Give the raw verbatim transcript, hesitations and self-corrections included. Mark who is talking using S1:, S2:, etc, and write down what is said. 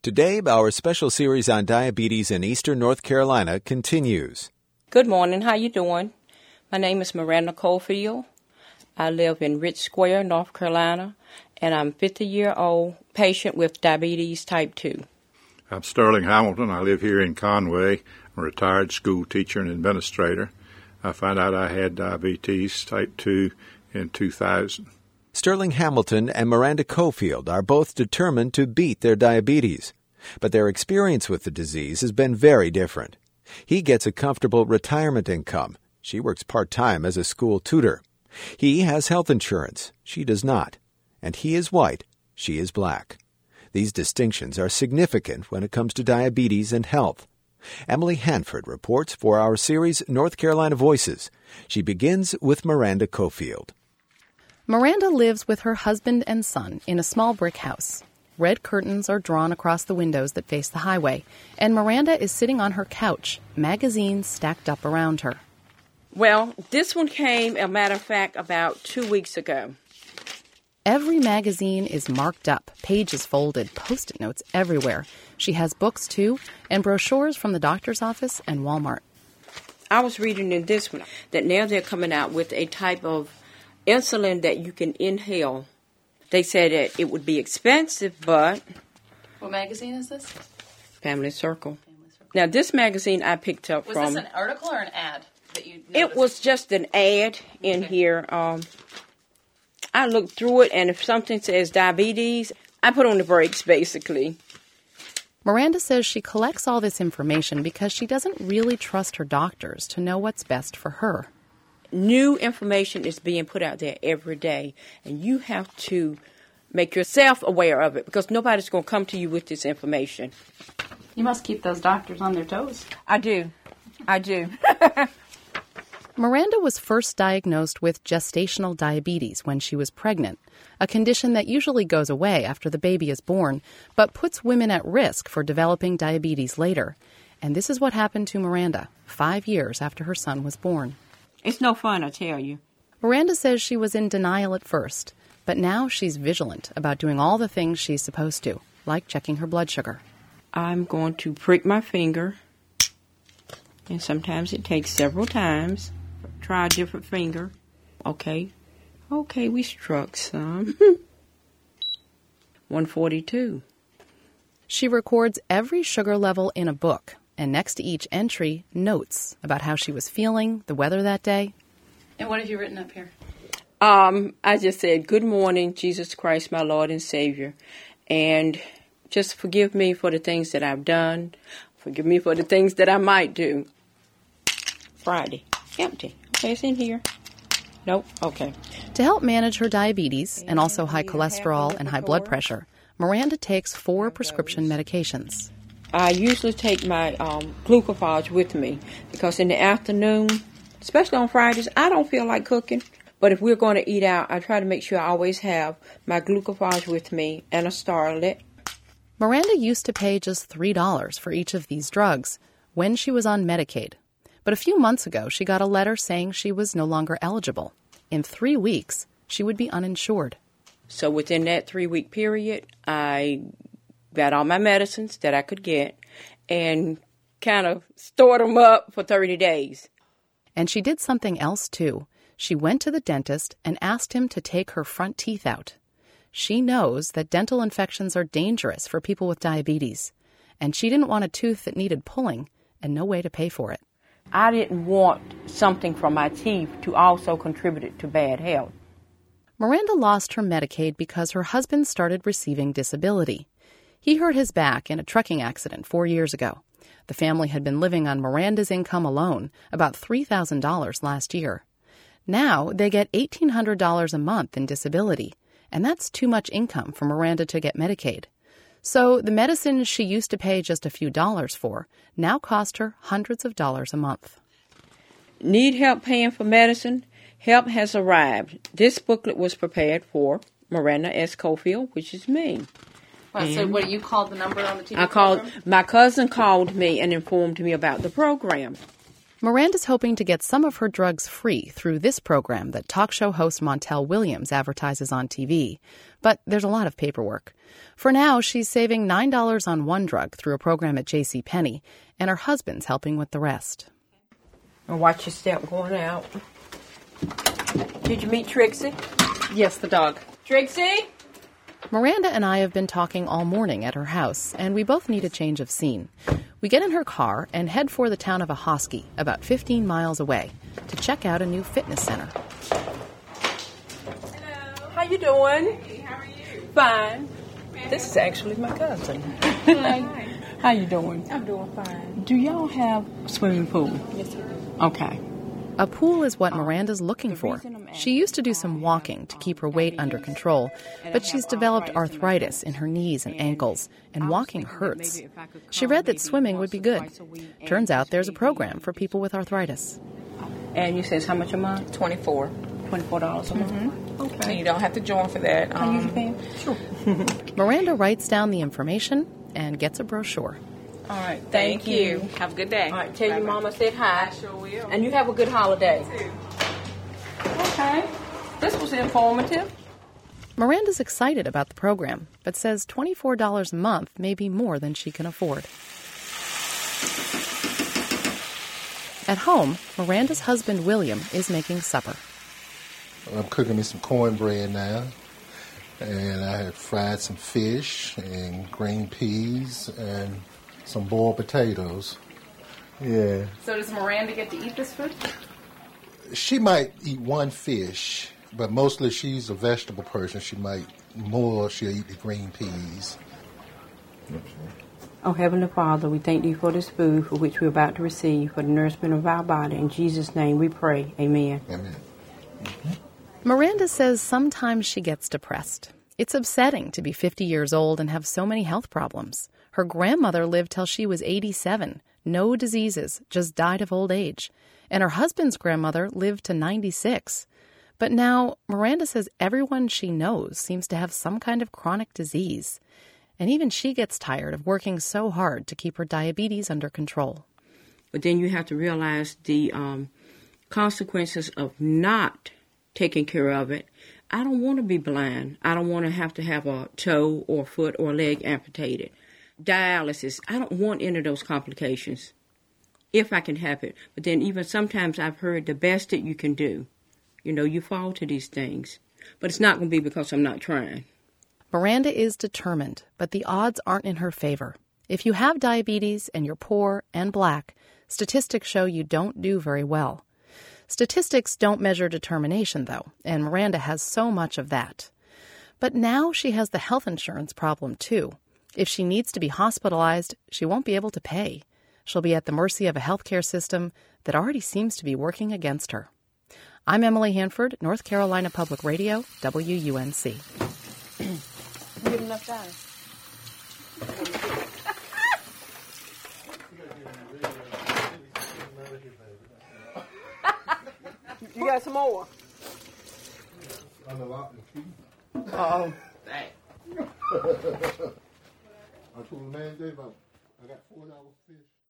S1: Today, our special series on diabetes in Eastern North Carolina continues.
S2: Good morning. How you doing? My name is Miranda Cofield. I live in Rich Square, North Carolina, and I'm a fifty-year-old patient with diabetes type two.
S3: I'm Sterling Hamilton. I live here in Conway. I'm a retired school teacher and administrator. I found out I had diabetes type two in two thousand.
S1: Sterling Hamilton and Miranda Cofield are both determined to beat their diabetes, but their experience with the disease has been very different. He gets a comfortable retirement income. She works part-time as a school tutor. He has health insurance. She does not. And he is white. She is black. These distinctions are significant when it comes to diabetes and health. Emily Hanford reports for our series North Carolina Voices. She begins with Miranda Cofield.
S4: Miranda lives with her husband and son in a small brick house. Red curtains are drawn across the windows that face the highway, and Miranda is sitting on her couch, magazines stacked up around her.
S2: Well, this one came, as a matter of fact, about two weeks ago.
S4: Every magazine is marked up, pages folded, Post-it notes everywhere. She has books, too, and brochures from the doctor's office and Walmart.
S2: I was reading in this one that now they're coming out with a type of insulin that you can inhale. They said that it would be expensive, but...
S4: What magazine is this?
S2: Family Circle. Family Circle. Now, this magazine I picked up
S4: was
S2: from...
S4: Was this an article or an ad that you noticed?
S2: It was just an ad in okay. here. Um, I looked through it, and if something says diabetes, I put on the brakes, basically.
S4: Miranda says she collects all this information because she doesn't really trust her doctors to know what's best for her.
S2: New information is being put out there every day, and you have to make yourself aware of it because nobody's going to come to you with this information.
S4: You must keep those doctors on their toes.
S2: I do. I do.
S4: Miranda was first diagnosed with gestational diabetes when she was pregnant, a condition that usually goes away after the baby is born, but puts women at risk for developing diabetes later. And this is what happened to Miranda five years after her son was born.
S2: It's no fun, I tell you.
S4: Miranda says she was in denial at first, but now she's vigilant about doing all the things she's supposed to, like checking her blood sugar.
S2: I'm going to prick my finger, and sometimes it takes several times. Try a different finger. Okay. Okay, we struck some. one forty-two.
S4: She records every sugar level in a book. And next to each entry, notes about how she was feeling, the weather that day. And what have you written up here?
S2: Um, I just said, good morning, Jesus Christ, my Lord and Savior. And just forgive me for the things that I've done. Forgive me for the things that I might do. Friday. Empty. Okay, it's in here. Nope. Okay.
S4: To help manage her diabetes and also high cholesterol and high blood pressure, Miranda takes four prescription medications.
S2: I usually take my um, glucophage with me because in the afternoon, especially on Fridays, I don't feel like cooking. But if we're going to eat out, I try to make sure I always have my glucophage with me and a Starlet.
S4: Miranda used to pay just three dollars for each of these drugs when she was on Medicaid. But a few months ago, she got a letter saying she was no longer eligible. In three weeks, she would be uninsured.
S2: So within that three-week period, I got all my medicines that I could get and kind of stored them up for thirty days.
S4: And she did something else, too. She went to the dentist and asked him to take her front teeth out. She knows that dental infections are dangerous for people with diabetes, and she didn't want a tooth that needed pulling and no way to pay for it.
S2: I didn't want something from my teeth to also contribute to bad health.
S4: Miranda lost her Medicaid because her husband started receiving disability. He hurt his back in a trucking accident four years ago. The family had been living on Miranda's income alone, about three thousand dollars last year. Now they get eighteen hundred dollars a month in disability, and that's too much income for Miranda to get Medicaid. So the medicines she used to pay just a few dollars for now cost her hundreds of dollars a month.
S2: Need help paying for medicine? Help has arrived. This booklet was prepared for Miranda S. Cofield, which is me.
S4: Well, so what, you called the number on the T V
S2: I called,
S4: program?
S2: My cousin called me and informed me about the program.
S4: Miranda's hoping to get some of her drugs free through this program that talk show host Montel Williams advertises on T V. But there's a lot of paperwork. For now, she's saving nine dollars on one drug through a program at JCPenney, and her husband's helping with the rest.
S2: And watch your step going out. Did you meet Trixie?
S4: Yes, the dog.
S2: Trixie?
S4: Miranda and I have been talking all morning at her house, and we both need a change of scene. We get in her car and head for the town of Ahoskie, about fifteen miles away, to check out a new fitness center.
S2: Hello. How you doing?
S5: Hey, how are you?
S2: Fine. This is actually my cousin. Hi. How you doing?
S5: I'm doing fine.
S2: Do y'all have a swimming pool?
S5: Yes, we do.
S2: Okay.
S4: A pool is what Miranda's looking for. She used to do some walking to keep her weight under control, but she's developed arthritis in her knees and ankles, and walking hurts. She read that swimming would be good. Turns out there's a program for people with arthritis.
S2: And you says how much a month?
S5: twenty-four.
S2: twenty-four dollars a month?
S5: Mm-hmm.
S2: Okay.
S5: And you don't have to join for that.
S2: Can you
S5: Um,
S2: pay? Sure.
S4: Miranda writes down the information and gets a brochure.
S2: All right.
S5: Thank you. Have a good day.
S2: All right. Tell your
S5: Bye-bye.
S2: mama I said hi.
S5: I sure will.
S2: And you have a good holiday. Okay. This was informative.
S4: Miranda's excited about the program, but says twenty-four dollars a month may be more than she can afford. At home, Miranda's husband, William, is making supper.
S6: I'm cooking me some cornbread now, and I have fried some fish and green peas and some boiled potatoes. Yeah.
S4: So does Miranda get to eat this food?
S6: She might eat one fish, but mostly she's a vegetable person. She might more, she'll eat the green peas.
S2: Oh, Heavenly Father, we thank Thee for this food for which we're about to receive, for the nourishment of our body. In Jesus' name we pray. Amen.
S6: Amen.
S4: Miranda says sometimes she gets depressed. It's upsetting to be fifty years old and have so many health problems. Her grandmother lived till she was eighty-seven. No diseases, just died of old age. And her husband's grandmother lived to ninety-six. But now, Miranda says everyone she knows seems to have some kind of chronic disease. And even she gets tired of working so hard to keep her diabetes under control.
S2: But then you have to realize the um, consequences of not taking care of it. I don't want to be blind. I don't want to have to have a toe or foot or leg amputated. Dialysis, I don't want any of those complications if I can help it. But then even sometimes I've heard the best that you can do. You know, you fall to these things. But it's not going to be because I'm not trying.
S4: Miranda is determined, but the odds aren't in her favor. If you have diabetes and you're poor and black, statistics show you don't do very well. Statistics don't measure determination, though, and Miranda has so much of that. But now she has the health insurance problem, too. If she needs to be hospitalized, she won't be able to pay. She'll be at the mercy of a healthcare system that already seems to be working against her. I'm Emily Hanford, North Carolina Public Radio, W U N C.
S2: Give enough time. You got some more? Uh-oh.
S6: I told the man today about I got four dollars fish.